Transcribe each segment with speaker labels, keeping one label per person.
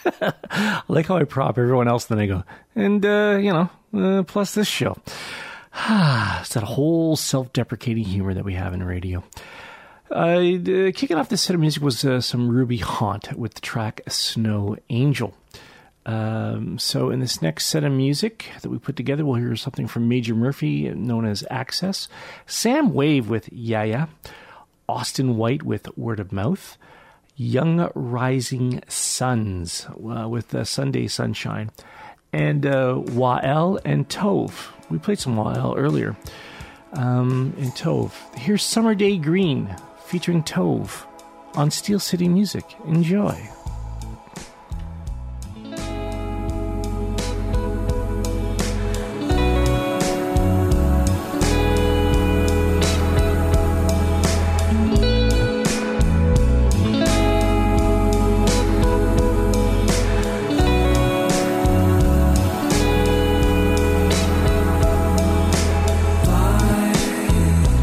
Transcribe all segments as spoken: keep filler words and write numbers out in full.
Speaker 1: I like how I prop everyone else, then I go, and, uh, you know, uh, plus this show. It's that whole self-deprecating humor that we have in radio. Uh, uh, kicking off this set of music was uh, some Ruby Haunt with the track Snow Angel. Um, so in this next set of music that we put together, we'll hear something from Major Murphy, known as Access, Sam Wave with Yaya, Austin White with Word of Mouth, Young Rising Suns uh, with uh, Sunday Sunshine, and uh, Wael and Tove. We played some Wael earlier. Um, and Tove. Here's Summer Day Green featuring Tove on Steel City Music. Enjoy.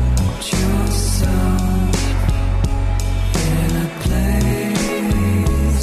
Speaker 2: Yourself in a place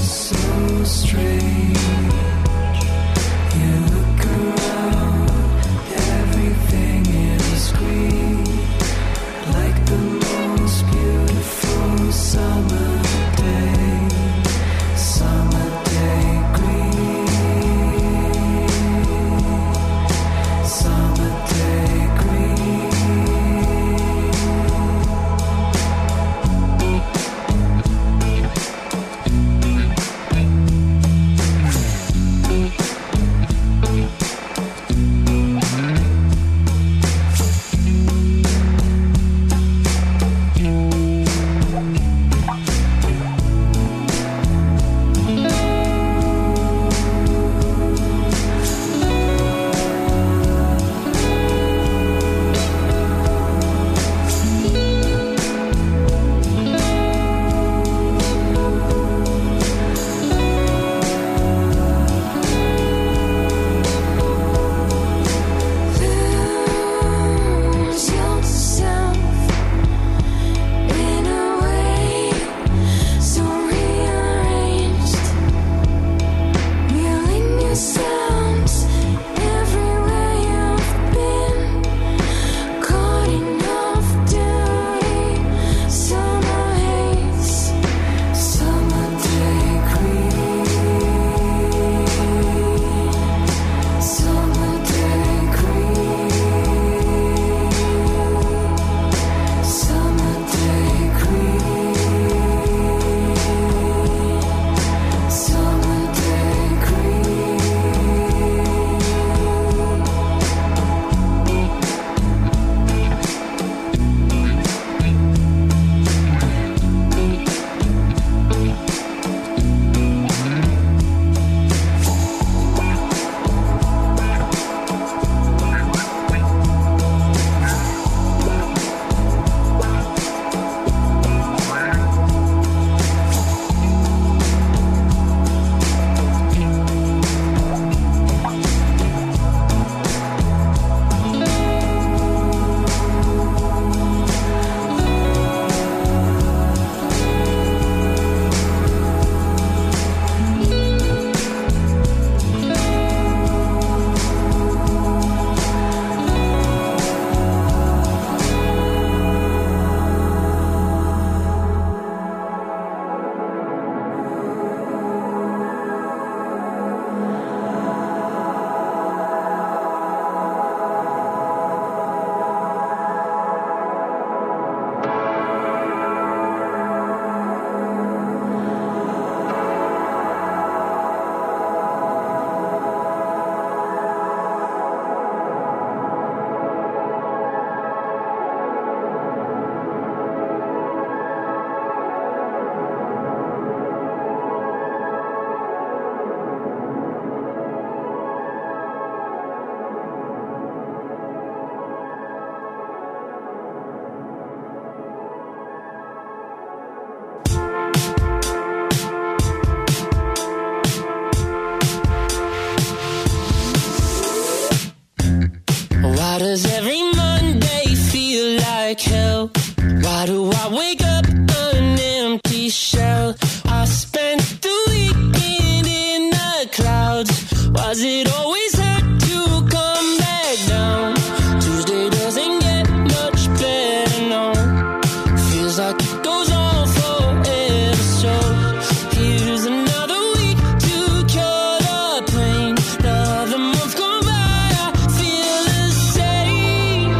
Speaker 2: Does it always hurt to come back down? Tuesday doesn't get much better, no. Feels like it goes on forever, so here's another week to cure the pain. Another month gone by, I feel the same.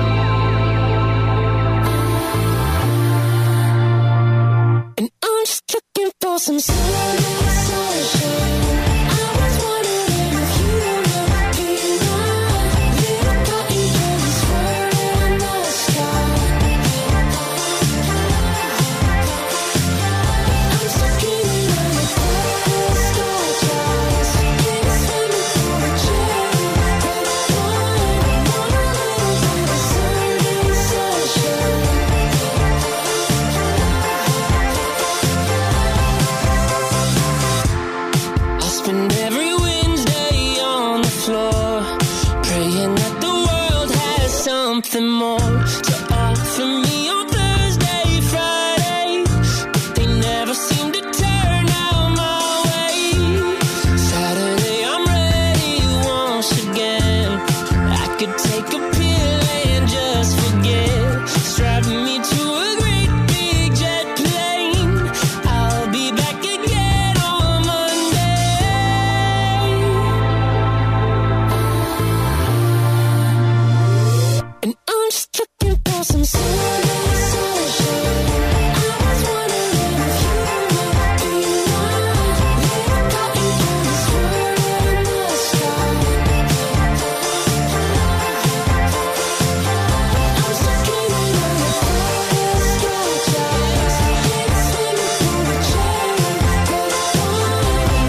Speaker 2: And I'm just looking for some sunshine. Something more to offer me on Thursday, Friday, but they never seem to turn out my way. Saturday, I'm ready once again. I could take a pill and just forget. Strap me to a great big jet plane. I'll be back again on Monday. And I'm just looking for some sunshine. I was wondering if you might be mine. Little cotton candy swirling in the sky. I'm stuck dreaming of the first sky jazz. It's swimming through the chain. Red wine,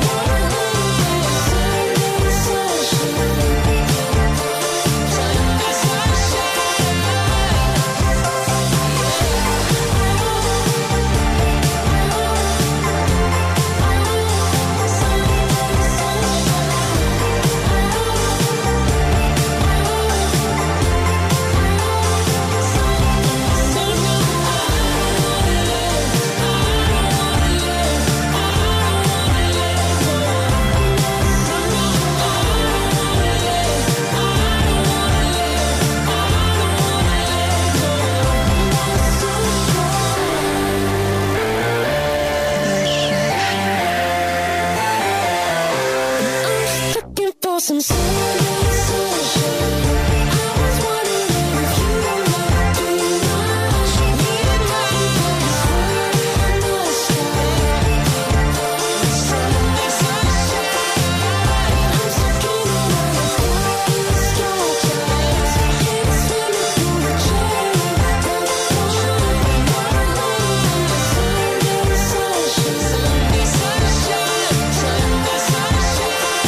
Speaker 2: Sunday sunshine. Sunday looking for some Sunday sunshine. I was wondering if you might be mine. Little cotton candy swirling in the sky. Sunday sunshine. I'm stuck dreaming of the first sky jazz. It's swimming through the chain. Red wine, Sunday sunshine. Sunday sunshine. Sunday sunshine.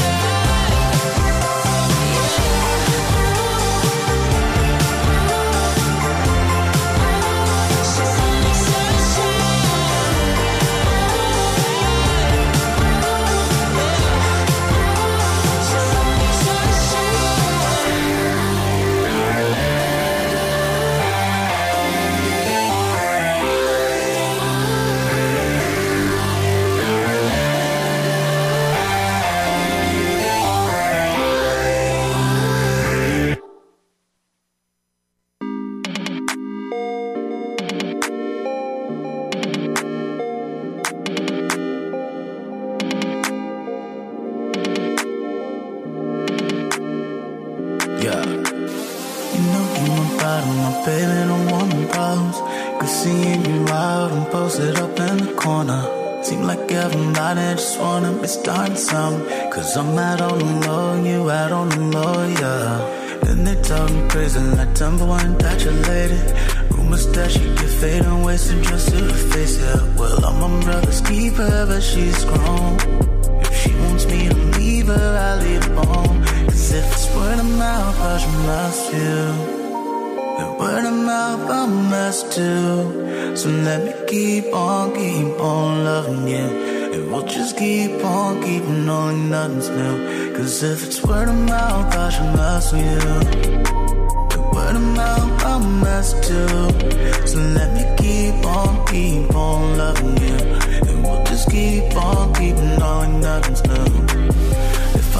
Speaker 3: Yeah. You know you my bottom, my baby don't want no problems. Good seeing you out and posted up in the corner. Seem like everybody just wanna be starting something. Cause I'm out on the low, you out on the low, yeah. Then they talking crazy like Timber one infatuated. Rumors that she get faded and wasted just to face it. Well, I'm my brother's keeper, but she's grown. If she wants me to leave her, I'll leave her home. Cause if it's word of mouth, I should must you. And word of mouth, I'm a mess too. So let me keep on, keep on loving you. And we'll just keep on, keeping knowing nothing's new. Cause if it's word of mouth, I should mess with you. And word of mouth, I'm a mess too. So let me keep on, keep on loving you. And we'll just keep on, keeping knowing nothing's new. If I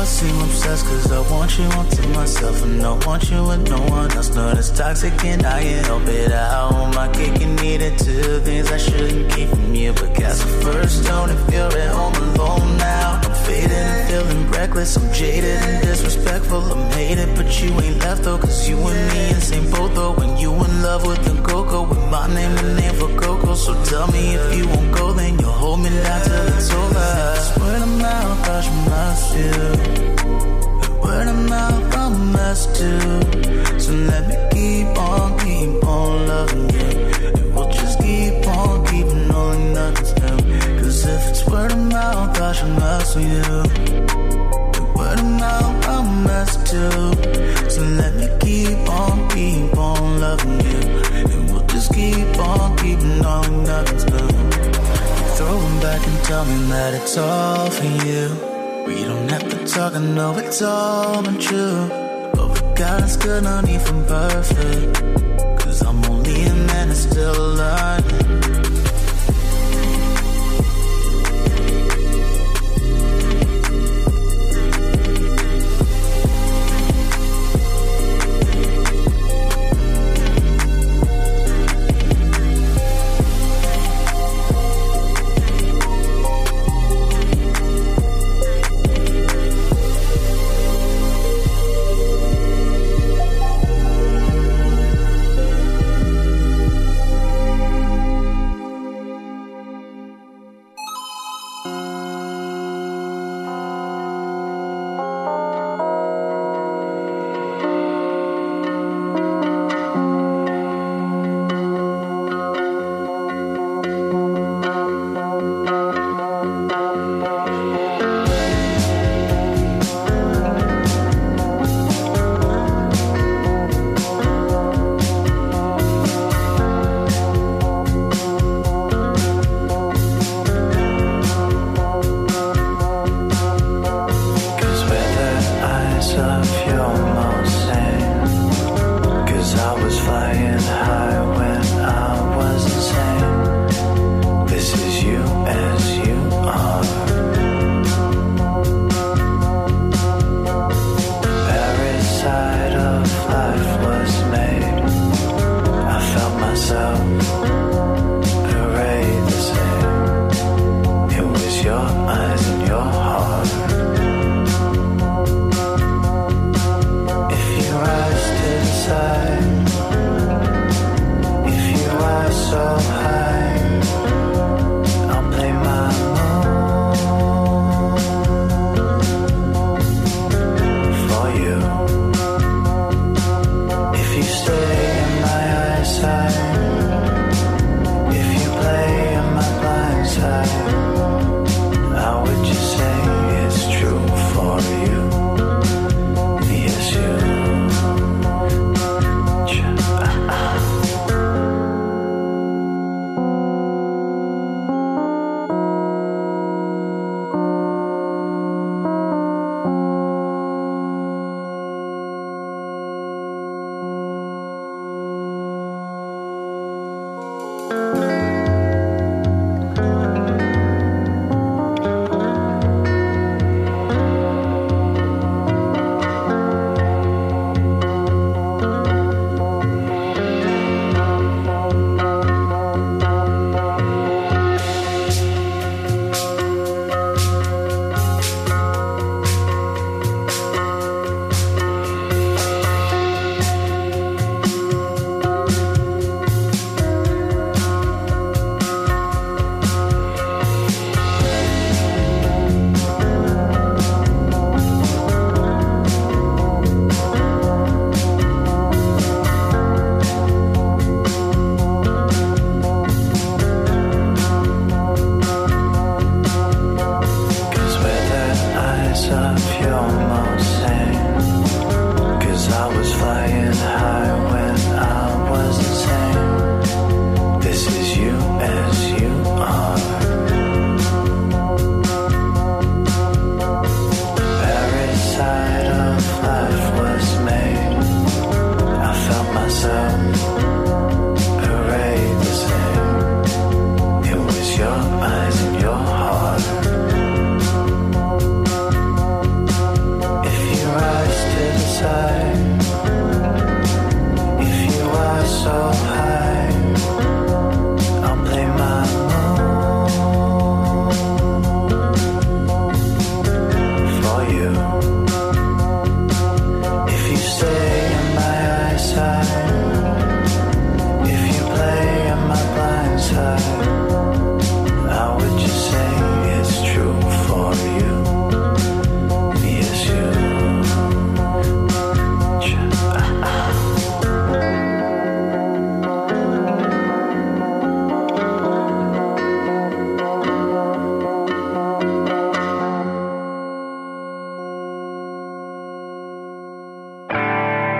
Speaker 3: seem obsessed cause I want you onto myself and I want you with no one else. No, that's toxic and I can't help it. I own my cake and eat it too. Things I shouldn't keep from you, but guess the first tone if you're at home alone now. I'm faded and feeling reckless, I'm jaded and disrespectful, I'm hated, but you ain't left though, cause you and me in same boat though. When you in love with the Coco, with my name and name for Coco. So tell me if you won't go, then you'll hold me down till it's over. Word of mouth, I should must you. Word of mouth, I'm a mess too. So let me keep on, keep on loving you. And we'll just keep on keeping on nothing's new. Cause if it's word of mouth, I should mess with you. Word of mouth, I'm a mess too. So let me keep on, keep on loving you. And we'll just keep on keeping on nothing's new. Throwing back and tell me that it's all for you. We don't have to talk, I know it's all been true. But we got us good, not even perfect. Cause I'm only a man that's still learning.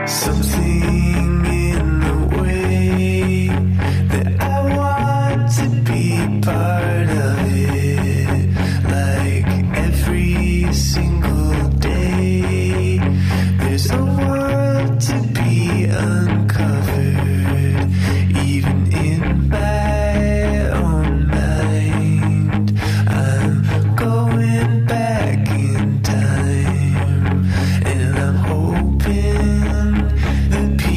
Speaker 3: Something in the way that I want to be part of it, like every single day. There's a world to be uncovered, even in my own mind. I'm going back in time, and I'm hoping the people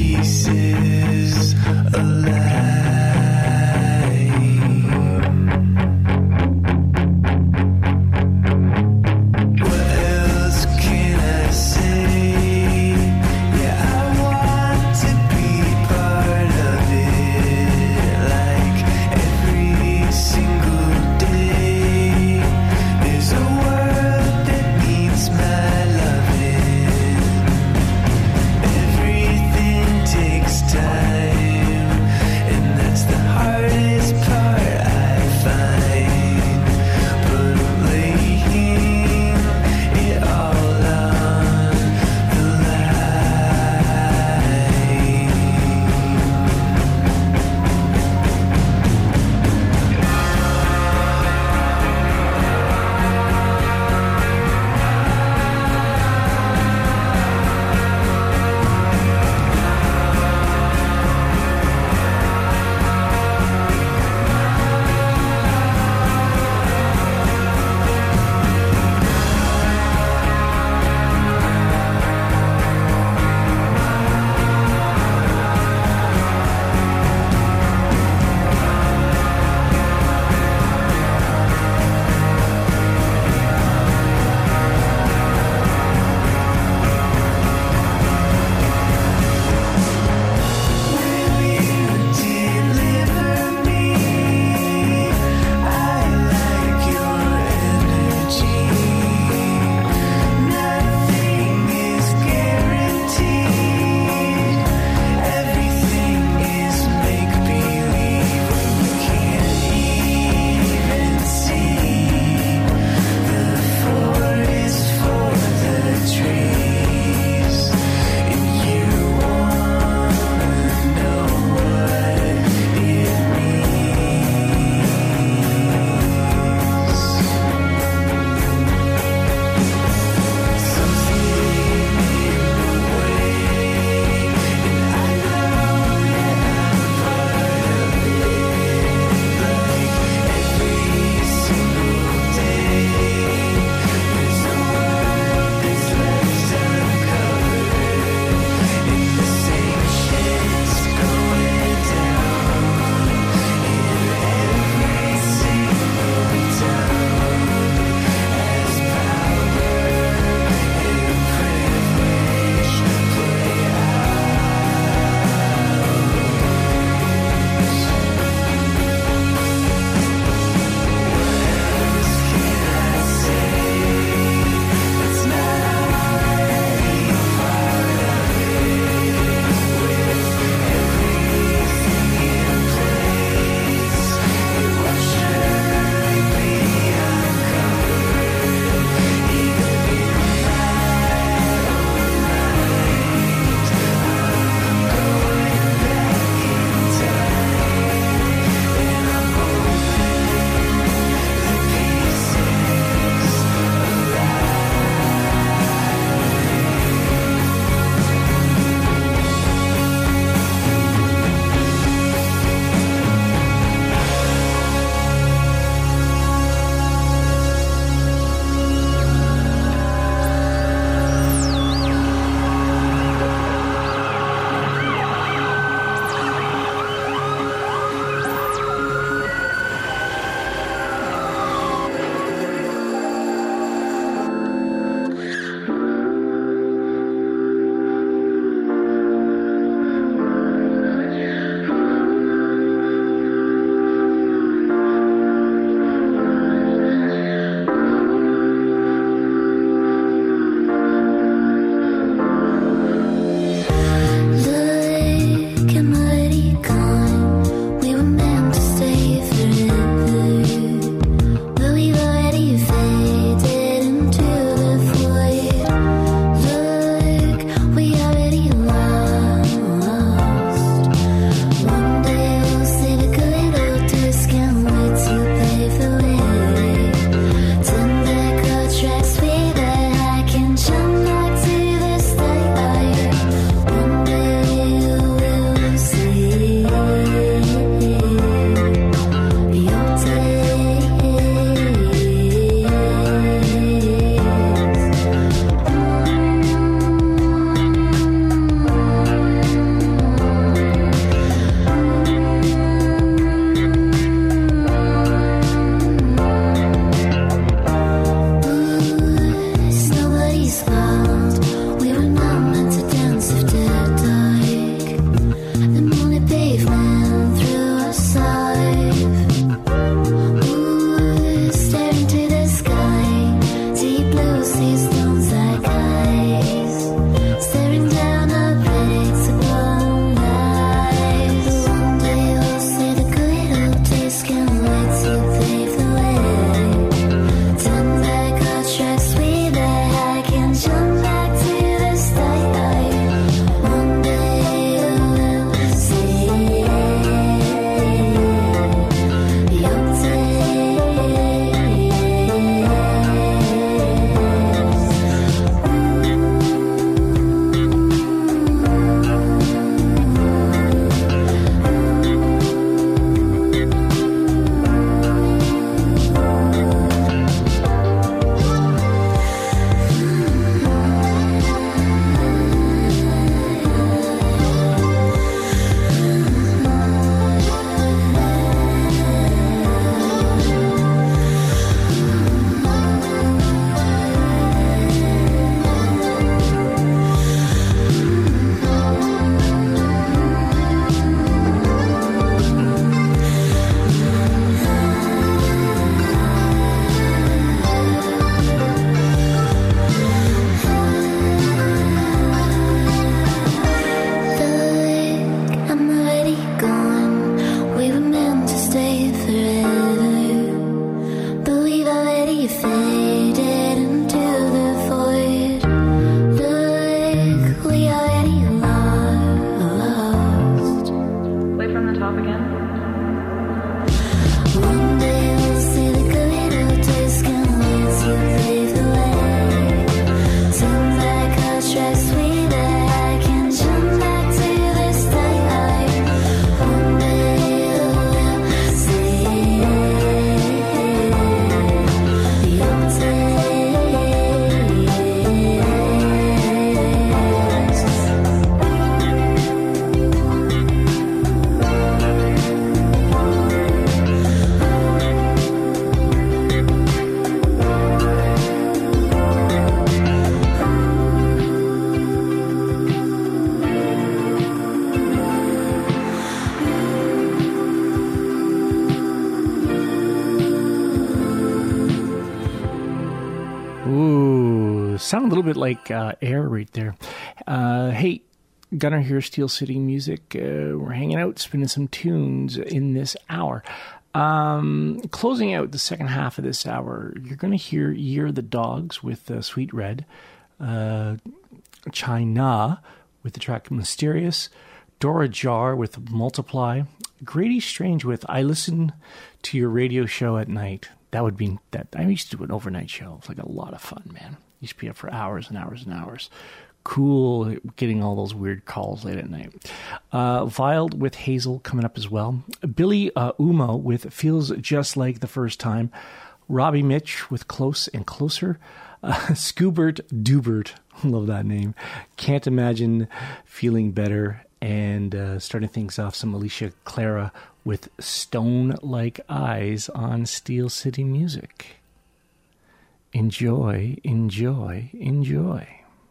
Speaker 1: Ooh, sound a little bit like uh, Air right there. Uh, hey, Gunnar here, Steel City Music. Uh, we're hanging out, spinning some tunes in this hour. Um, closing out the second half of this hour, you're going to hear Year of the Dogs with uh, Sweet Red, uh, China with the track Mysterious, Dora Jar with Multiply, Grady Strange with I Listen to Your Radio Show at Night. That would be that. I used to do an overnight show. It's like a lot of fun, man. Used to be up for hours and hours and hours. Cool getting all those weird calls late at night. Uh, Wild with Hazel coming up as well. Billy uh, Umo with Feels Just Like the First Time. Robbie Mitch with Close and Closer. Uh, Scoobert Dubert, love that name. Can't Imagine Feeling Better. And uh, starting things off, some Alicia Clara with Stone Like Eyes on Steel City Music. Enjoy, enjoy, enjoy.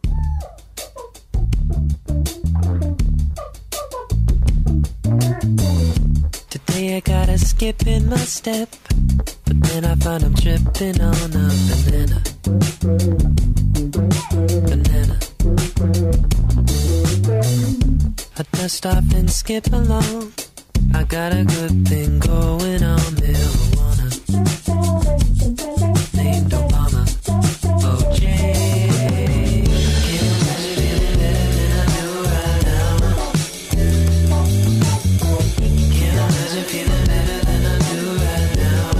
Speaker 4: Today I got a skip in my step, but then I find I'm tripping on a banana. Banana. I dust off and skip along. I got a good thing going on. Marijuana named Obama. O J. Can't imagine feeling better than I do right now. Can't imagine feeling better than I do right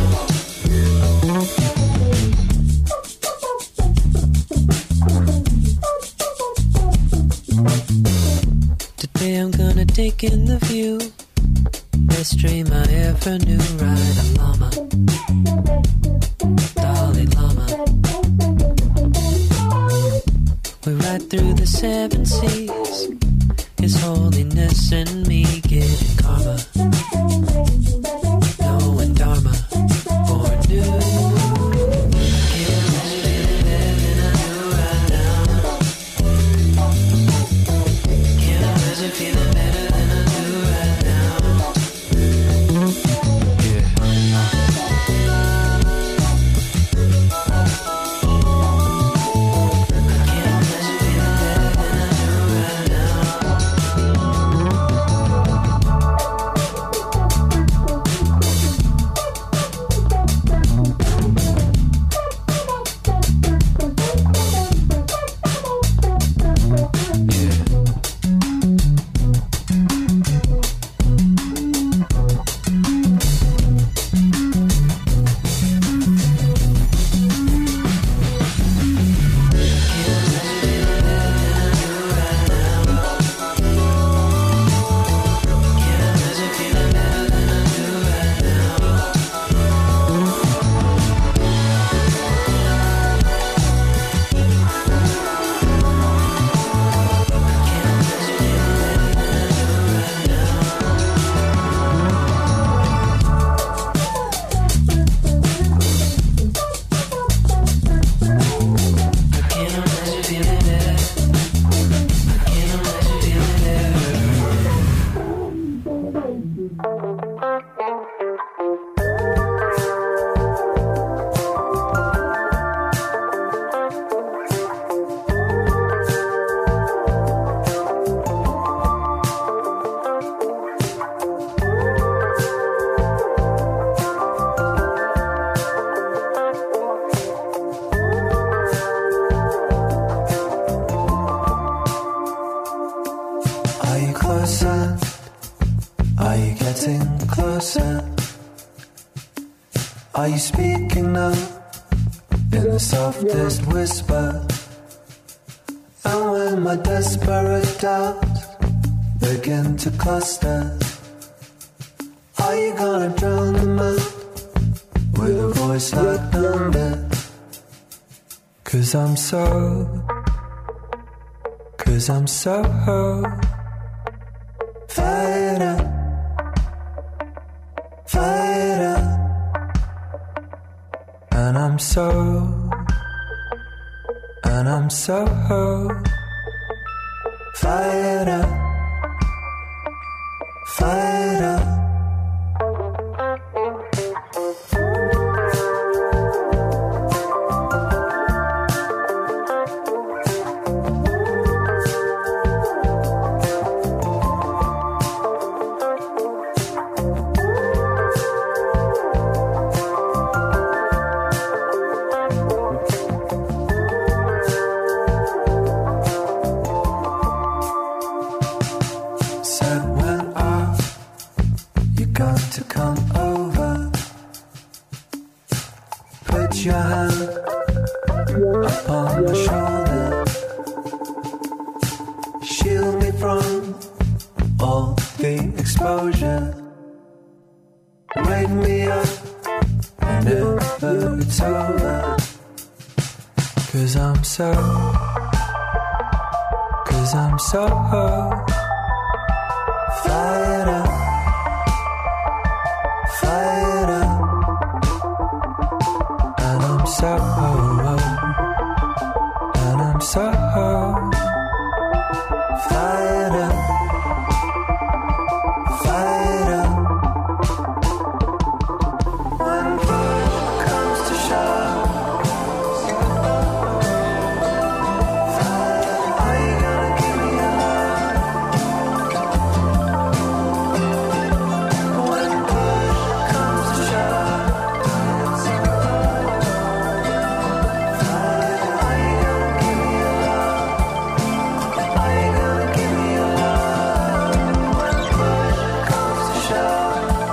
Speaker 4: now. Today I'm gonna take in the view. Best dream I ever knew. Ride a llama, Dalai Lama. We ride through the seven seas. His holiness and me getting karma. Knowing Dharma or new. Can't imagine feeling better than I do right now. Can't imagine feeling better than I do right now.
Speaker 5: Are you speaking up in the softest whisper? And when my desperate doubts begin to cluster, are you gonna drown them out with a voice like thunder? Cause I'm so, cause I'm so fired up, fired up. And I'm so, and I'm so fired up, fired up. your shoulder. Shield me from all the exposure. Wake me up whenever it's over. Cause I'm so, cause I'm so fired up, fired up. And I'm so, and I'm so fired up, fired up. When push comes to shove, are you gonna give me your love? When push comes to shove, are you gonna give me your love? Are you gonna give me your love? When push comes to shove,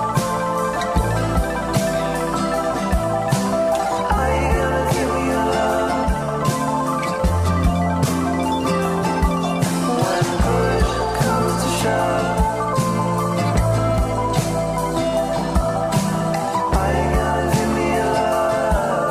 Speaker 5: are you gonna give me your love? When push comes to shove, are you gonna give me your love?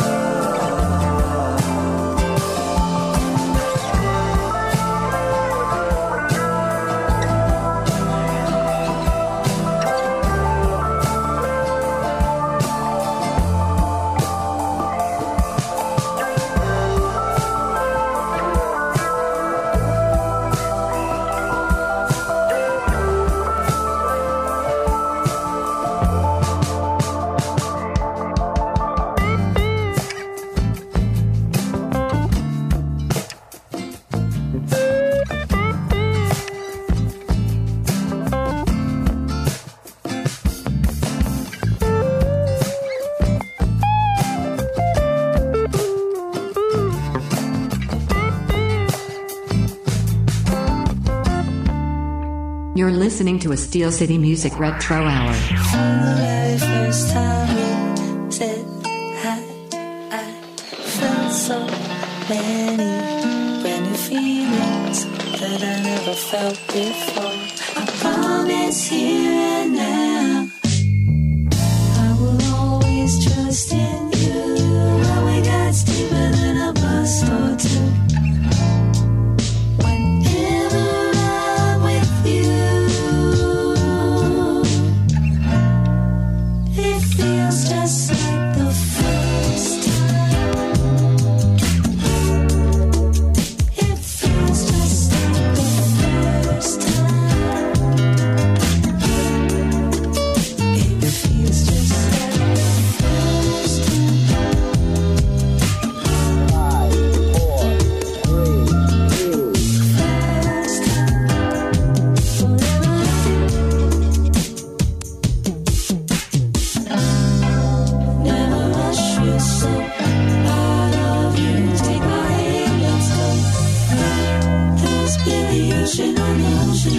Speaker 6: You're listening to a Steel City Music Retro Hour.
Speaker 7: From the very first time we said hi, I felt so many brand new feelings that I never felt before. I promise here and now I will always trust in you. When we got deeper than a bus or two, whenever I'm with you, it feels just like the first time. It feels just like the first time. It feels just like the first time. Five, four, three, two. First time, forever. Never rush you, so out of you. Take my hand, let's go. There's been the ocean on the ocean.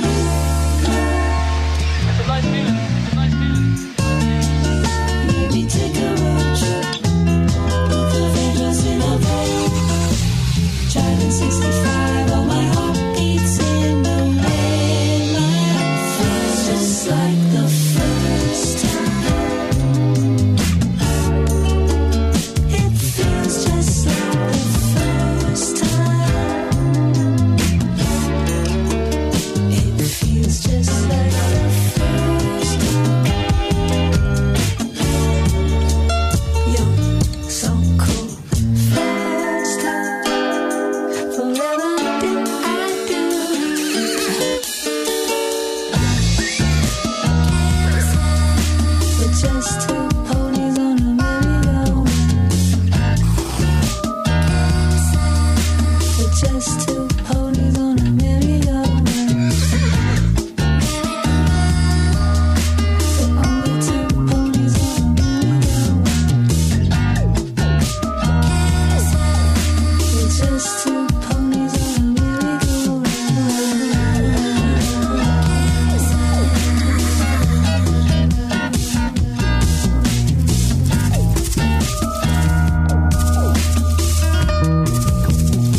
Speaker 7: Maybe take a road trip. Both of angels in a vein. Driving sixty-five, all my heart beats in the rain. Feels just like the first time. It feels just like the first time. It feels just like the first time. You're so cool. First time. Forever did I do. We're just two ponies on a merry-go-round. We're just two ponies on a merry-go-round. We're only two ponies on a merry-go-round. We're just two ponies on a merry-go-round.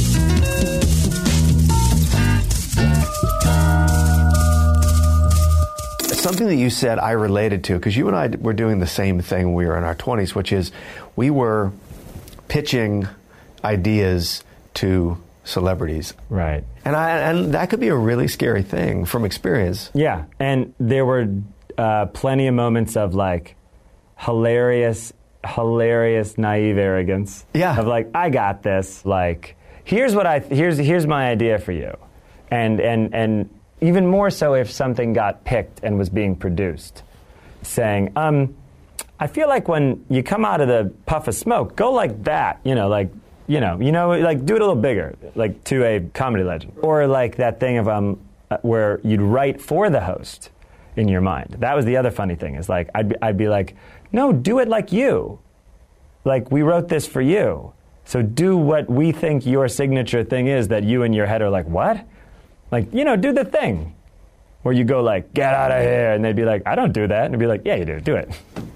Speaker 8: something that you said I related to, because you and I were doing the same thing when we were in our twenties, which is we were pitching ideas to celebrities.
Speaker 9: Right.
Speaker 8: And I and that could be a really scary thing from experience.
Speaker 9: Yeah, and there were uh, plenty of moments of like hilarious, hilarious, naive arrogance.
Speaker 8: Yeah.
Speaker 9: Of like, I got this. Like, here's what I here's here's my idea for you, and and and even more so if something got picked and was being produced, saying, um, I feel like when you come out of the puff of smoke, go like that. You know, like. You know, you know, like do it a little bigger, like to a comedy legend, or like that thing of um, where you'd write for the host in your mind. That was the other funny thing. Is like I'd be, I'd be like, no, do it like you, like we wrote this for you, so do what we think your signature thing is that you in your head are like, what, like you know, do the thing, where you go like, get out of here, and they'd be like, I don't do that, and they'd be like, yeah, you do, do it.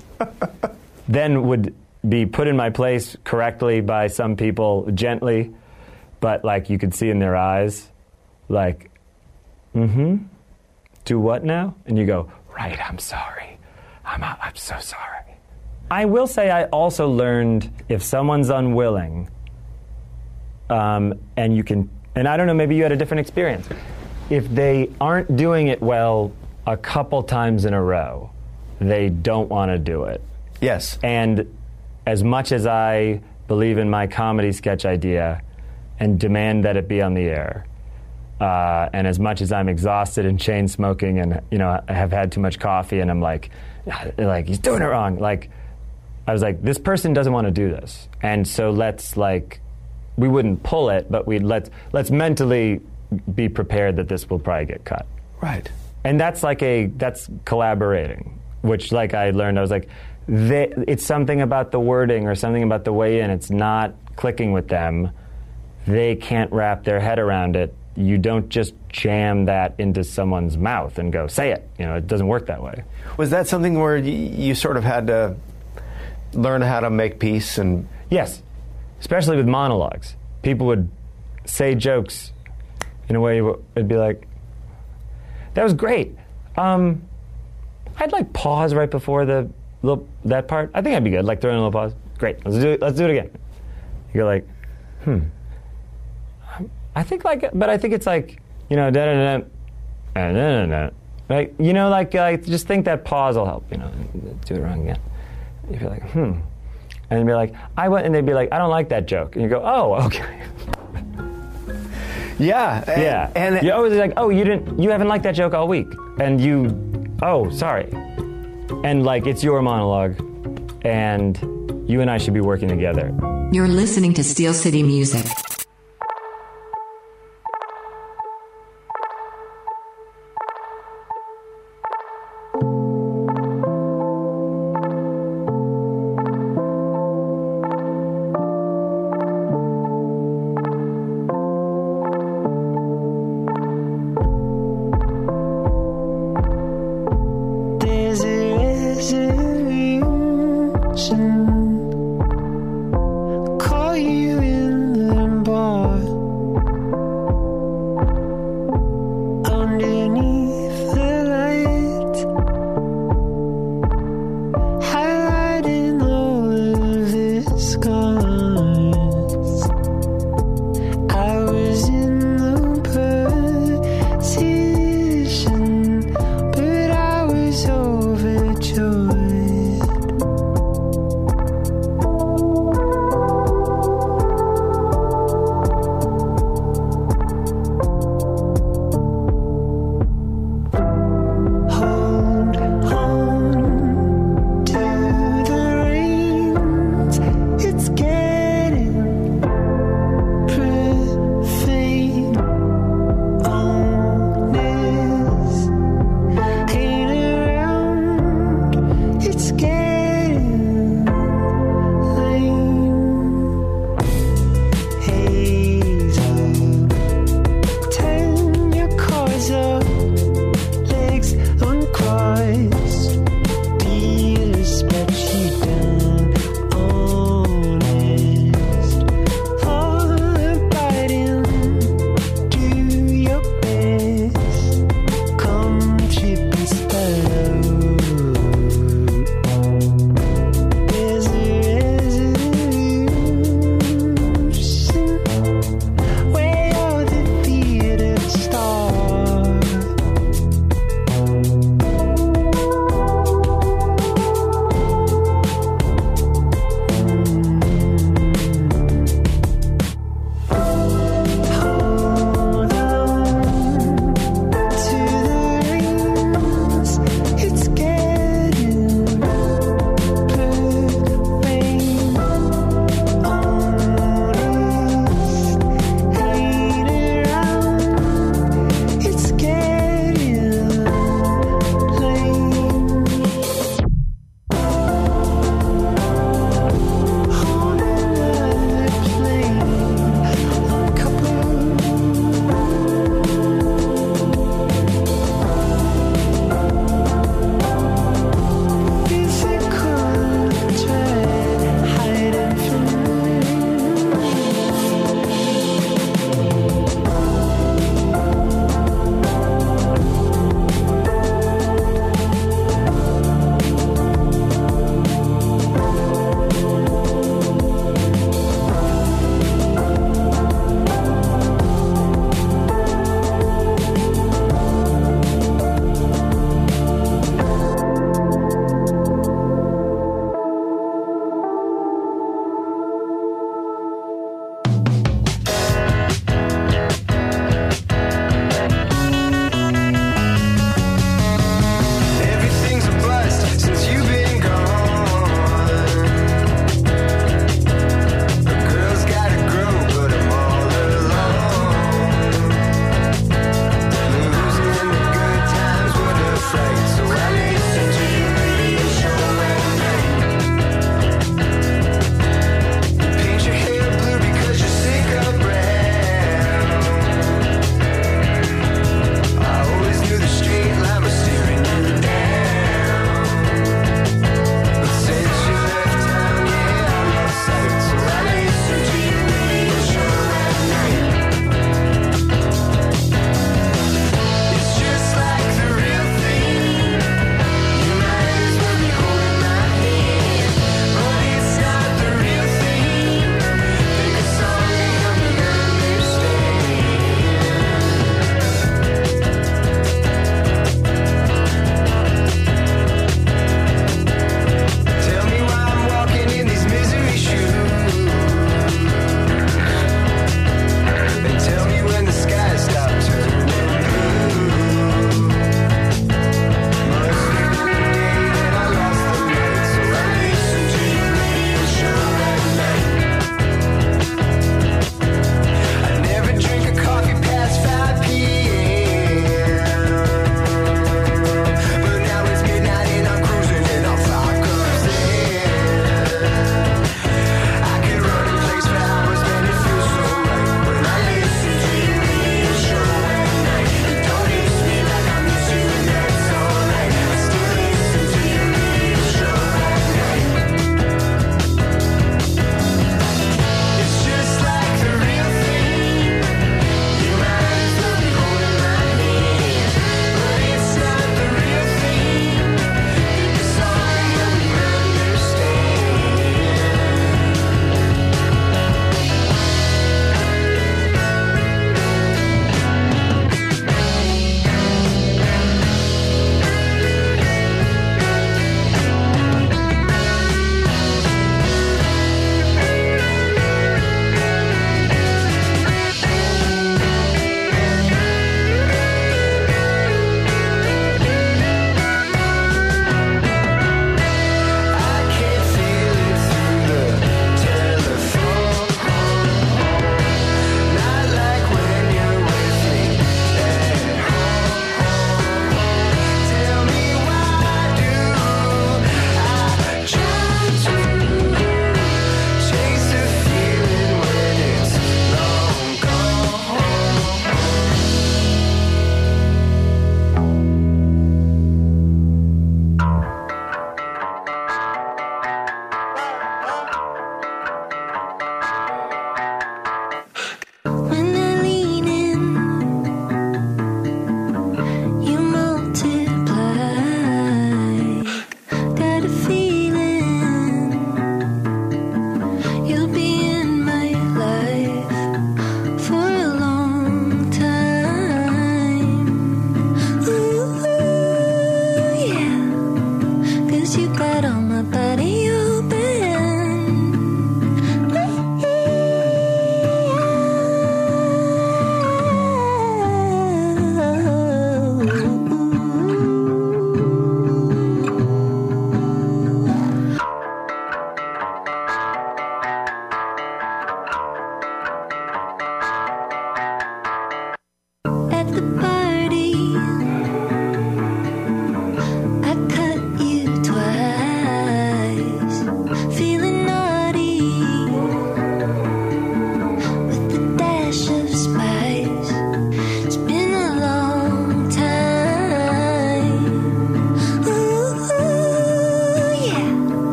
Speaker 9: Then would. Be put in my place correctly by some people gently, but like you could see in their eyes, like, mm-hmm, do what now? And you go, right, I'm sorry. I'm, I'm so sorry. I will say I also learned if someone's unwilling, um, and you can, and I don't know, maybe you had a different experience. If they aren't doing it well a couple times in a row, they don't want to do it.
Speaker 8: Yes.
Speaker 9: And as much as I believe in my comedy sketch idea and demand that it be on the air, uh, and as much as I'm exhausted and chain smoking and you know I have had too much coffee and I'm like, like he's doing it wrong. Like I was like, this person doesn't want to do this, and so let's like, we wouldn't pull it, but we'd let's let's mentally be prepared that this will probably get cut.
Speaker 8: Right.
Speaker 9: And that's like a that's collaborating, which like I learned I was like. They, it's something about the wording or something about the way in. It's not clicking with them. They can't wrap their head around it. You don't just jam that into someone's mouth and go, say it. You know, it doesn't work that way.
Speaker 8: Was that something where you, you sort of had to learn how to make peace? And
Speaker 9: yes, especially with monologues. People would say jokes in a way it'd be like, that was great. Um, I'd like pause right before the Little, that part, I think I'd be good. Like throwing a little pause. Great, let's do it. Let's do it again. You're like, hmm. I think like, but I think it's like, you know, da da da da da da. Like, you know, like, uh, just think that pause will help. You know, do it wrong again. You'd be like, hmm, and you'd be like, I went, and they'd be like, I don't like that joke, and you go, oh, okay.
Speaker 8: Yeah. And,
Speaker 9: yeah.
Speaker 8: And
Speaker 9: you're always like, oh, you didn't, you haven't liked that joke all week, and you, oh, sorry. And like it's your monologue, and you and I should be working together.
Speaker 6: You're listening to Steel City Music.
Speaker 5: Call you in the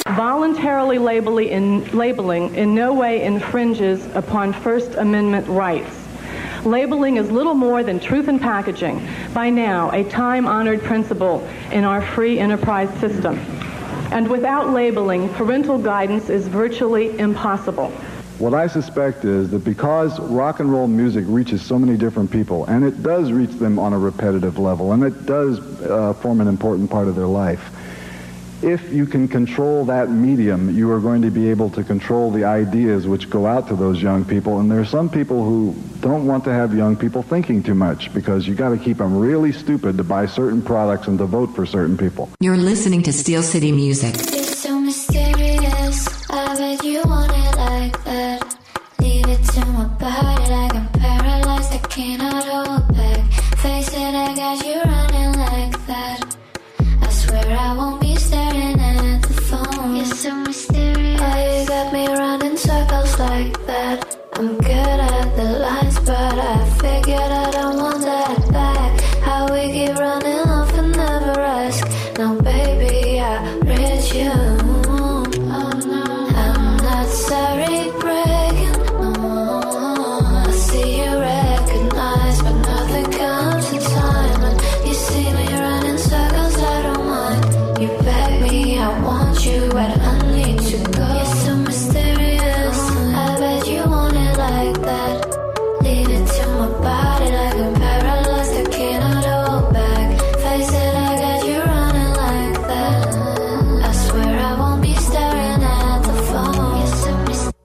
Speaker 10: Voluntarily labeling in, labeling in no way infringes upon First Amendment rights. Labeling is little more than truth in packaging, by now a time-honored principle in our free enterprise system. And without labeling, parental guidance is virtually impossible.
Speaker 11: What I suspect is that because rock and roll music reaches so many different people, and it does reach them on a repetitive level, and it does uh, form an important part of their life, if you can control that medium, you are going to be able to control the ideas which go out to those young people. And there are some people who don't want to have young people thinking too much, because you got to keep them really stupid to buy certain products and to vote for certain people.
Speaker 6: You're listening to Steel City Music.
Speaker 7: It's so mysterious. I bet you want it like that. Leave it to my body like I'm paralyzed. I cannot hold back. Face it, I got you running like that. I swear I won't be staring at the phone. You're so mysterious. Oh, you got me running circles like that. I'm good at the lines, but I figured I don't want that back. How we keep running off and never ask. Now baby, I read you. Oh no, I'm not sorry breaking. No, I see you recognize, but nothing comes in time. And you see me running circles, I don't mind. You beg me, I want you, but I need to go. You're so mysterious. I bet you want it like that. Leave it to my body like I'm paralyzed. I cannot hold back. Face it, I got you running like that. I swear I won't be staring at the phone. You're so mysterious.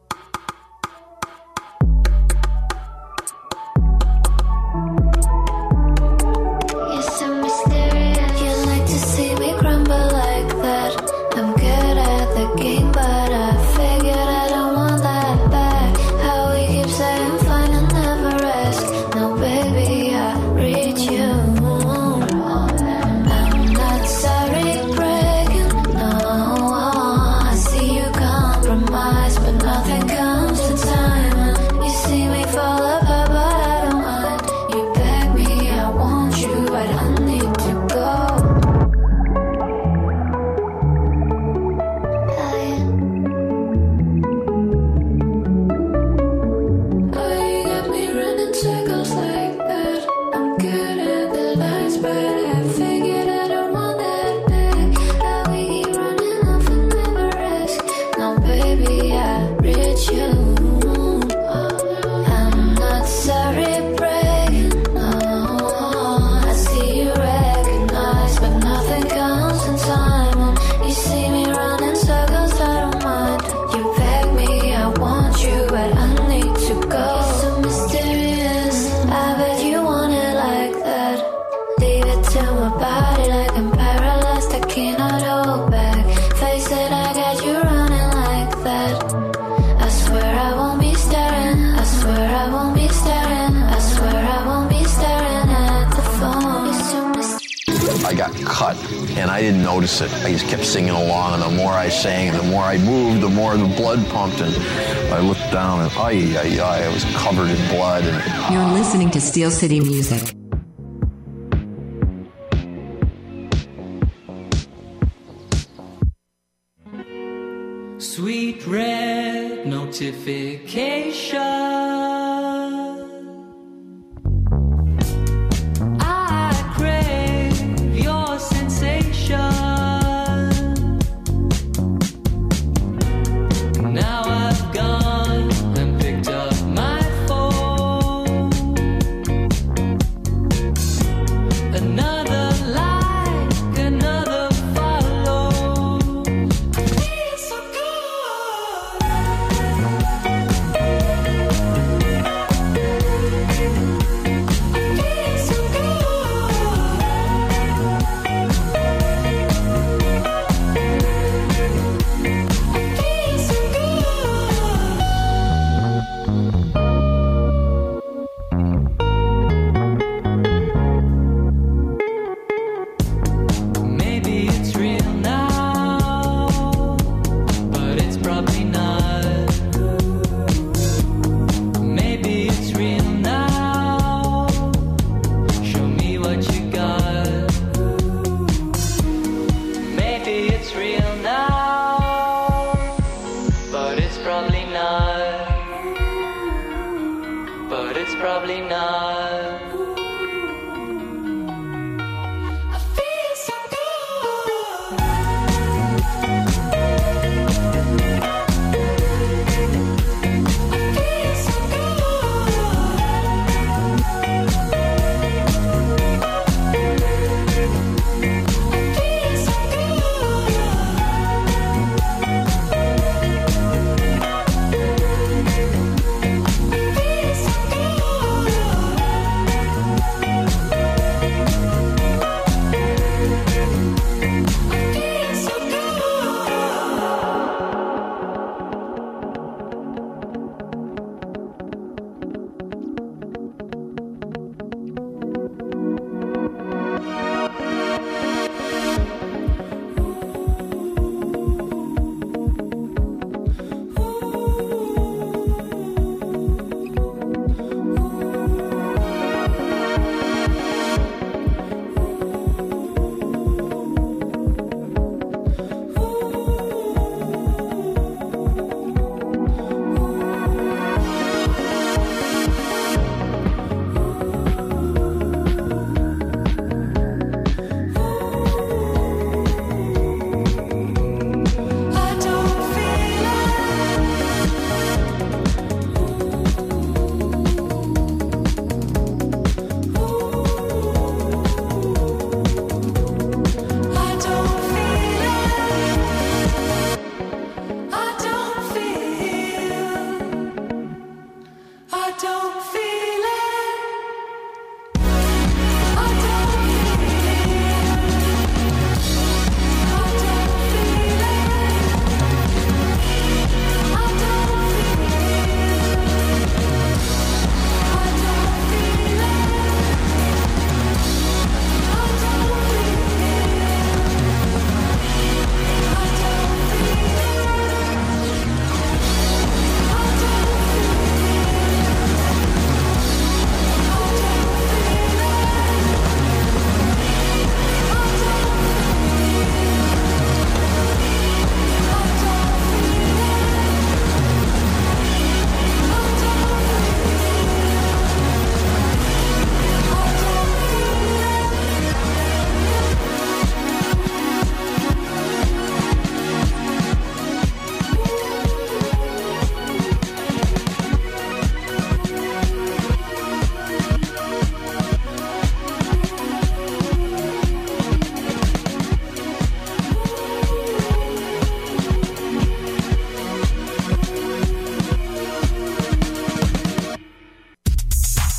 Speaker 7: You're so mysterious. You like to see me crumble like that. I'm good at the game, but I figured I don't want that back. How we keep saying fine and never ask. Now baby, I read you. I'm not sorry breaking. No, I see you compromise, but nothing comes in time. You see me fall apart, but I don't mind. You beg me, I want you, but I need to go. Oh, you got me running circles like that. I'm good at the lines, but I figured I don't want that back. How we keep running off and never ask. Now baby, I read you. I'm not sorry breaking. No, I see you recognize, but nothing comes in time. You see me running circles, I don't mind. You beg me, I want you, but I need to go. You're so mysterious. I bet you want it like that. Leave it to my body like I'm paralyzed. I cannot hold back. Face it, I got you running like that. I swear I won't be staring. I swear I won't be staring. I swear I won't be staring at the phone. You're so mysterious.
Speaker 12: I got cut, and I didn't notice it. I just kept singing along, and the more I sang, and the more I moved, the more the blood pumped, and I looked down, and ay, ay, ay, I was covered in blood. And
Speaker 6: You're listening to Steel City Music.
Speaker 2: Sweet red notification. I crave your sensation. Now I've gone and picked up my phone. Another like, another follow. I feel so good.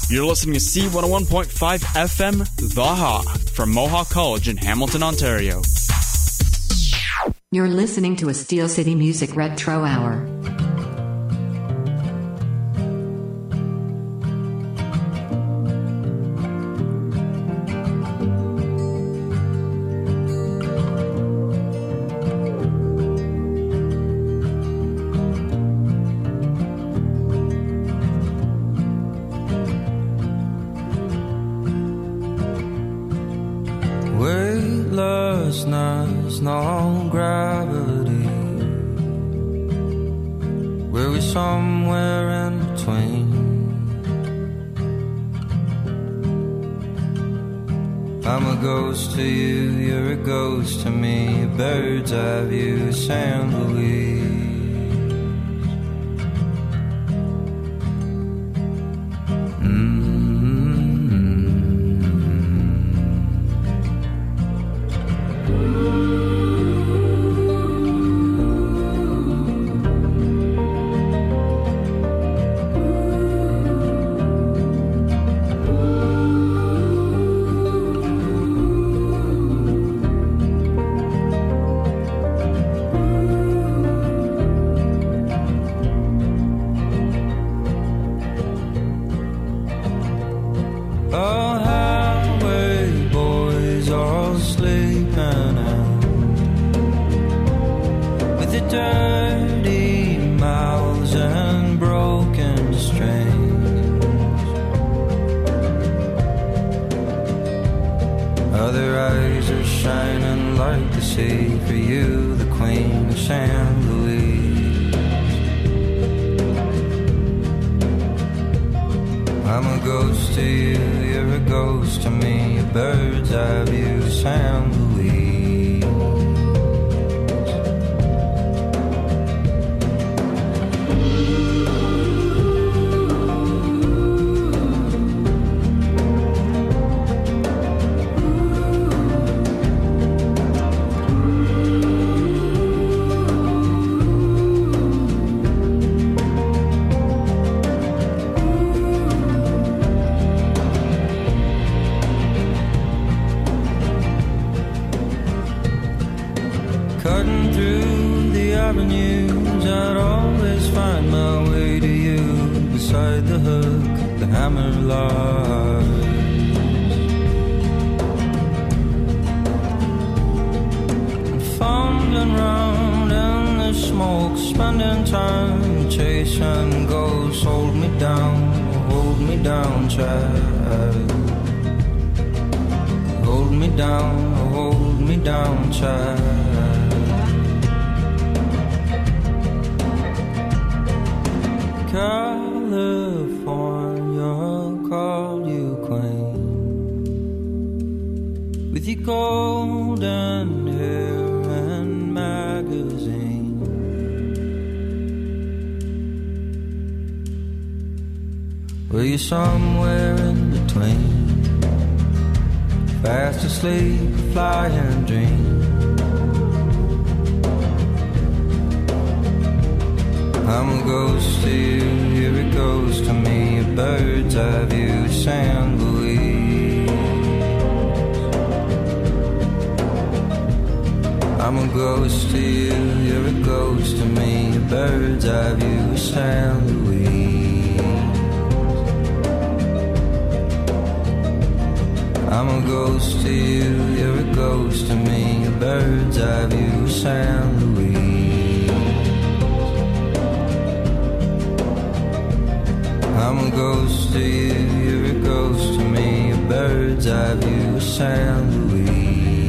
Speaker 13: You're listening to C one oh one point five F M, The Hawk, from Mohawk College in Hamilton, Ontario.
Speaker 6: You're listening to a Steel City Music Retro Hour.
Speaker 14: Weightlessness, no gravity. Were we somewhere in between? I'm a ghost to you, you're a ghost to me. A bird's eye view, San Luis. Were you somewhere in between? Fast asleep, flying dream. I'm a ghost to you, you're a ghost to me. A bird's eye view, San Luis. I'm a ghost to you, you're a ghost to me. A bird's eye view, San Luis. I'm a ghost to you, you're a ghost to me. A bird's eye view, San Luis. I'm a ghost to you, you're a ghost to me. A bird's eye view, San Luis.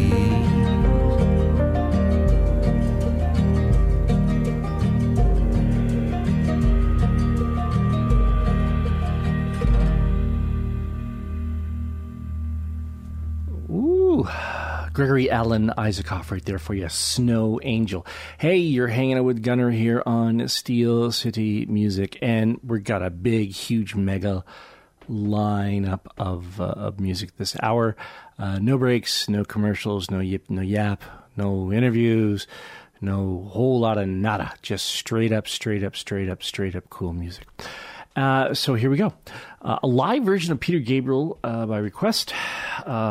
Speaker 1: Gregory Alan Isaacoff right there for you, Snow Angel. Hey, you're hanging out with Gunner here on Steel City Music, and we've got a big, huge, mega lineup of, uh, of music this hour. Uh, no breaks, no commercials, no yip, no yap, no interviews, no whole lot of nada. Just straight up, straight up, straight up, straight up cool music. Uh, so here we go. Uh, a live version of Peter Gabriel uh, by request. Uh,